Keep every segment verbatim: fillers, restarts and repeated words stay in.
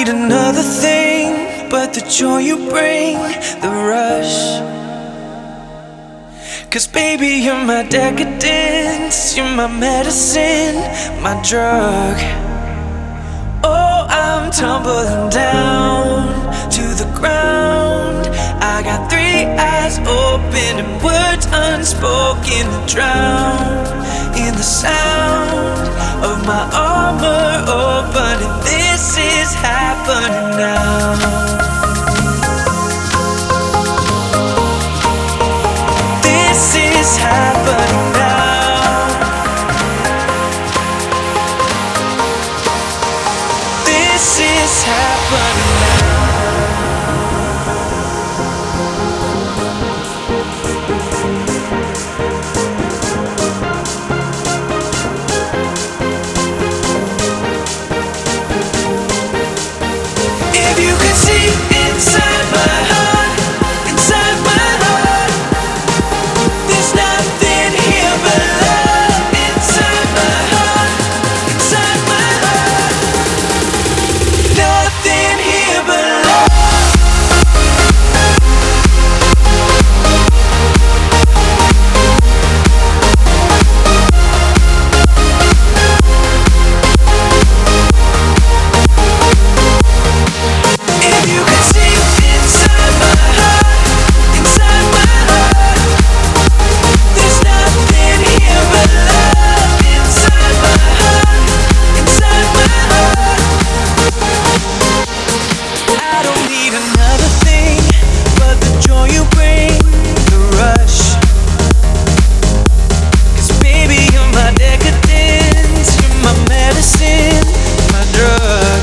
need another thing but the joy you bring, the rush. 'Cause baby, you're my decadence, you're my medicine, my drug. Oh, I'm tumbling down to the ground. I got three eyes open and words unspoken to drown in the sound of my armor open, and this is happening now. This is happening now. This is happening now. If you could see inside my heart, inside my heart, there's nothing here but love. Inside my heart, inside my heart, nothing here but love. If you could see inside my heart, inside my heart, there's nothing here but love. Inside my heart, inside my heart, I don't need another thing but the joy you bring, the rush. 'Cause baby, you're my decadence, you're my medicine, my drug.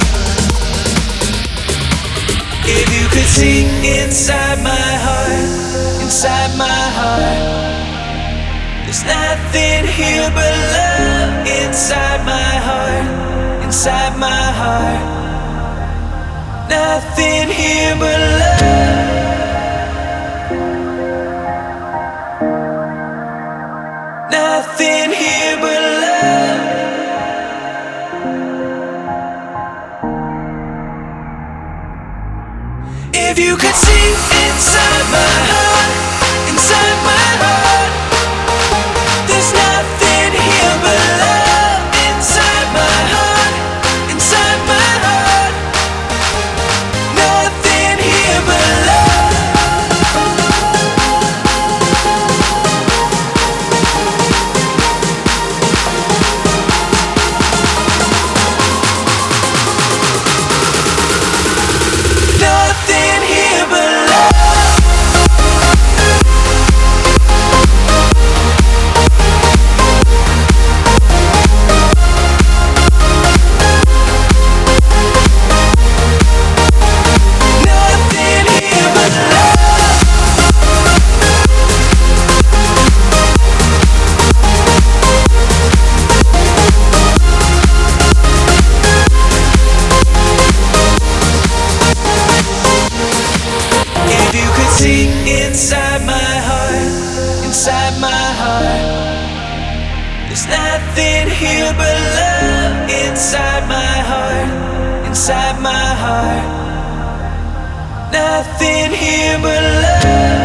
If you could see inside my heart, inside my heart, there's nothing here but love. Inside my heart, inside my heart, nothing here but love. Nothing here but love. If you could see inside my heart, inside my heart, there's nothing here but love. Inside my heart, inside my heart, nothing here but love. Nothing here but love. Nothing here but love. If you could see inside my heart, inside my heart, there's nothing here but love. Inside my heart, inside my heart, nothing here but love.